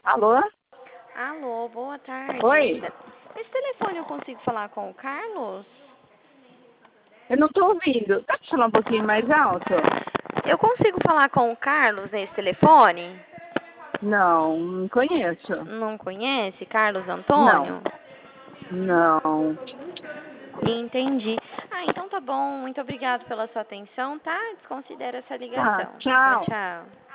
Alô? Alô, boa tarde. Oi? Esse telefone eu consigo falar com o Carlos? Eu não tô ouvindo. Dá pra falar um pouquinho mais alto? Eu consigo falar com o Carlos nesse telefone? Não conheço. Não conhece? Carlos Não. Antônio? Não. Entendi. Ah, então tá bom. Muito obrigado pela sua atenção, tá? Desconsidera essa Tá, ligação. Tchau, tchau. tchau.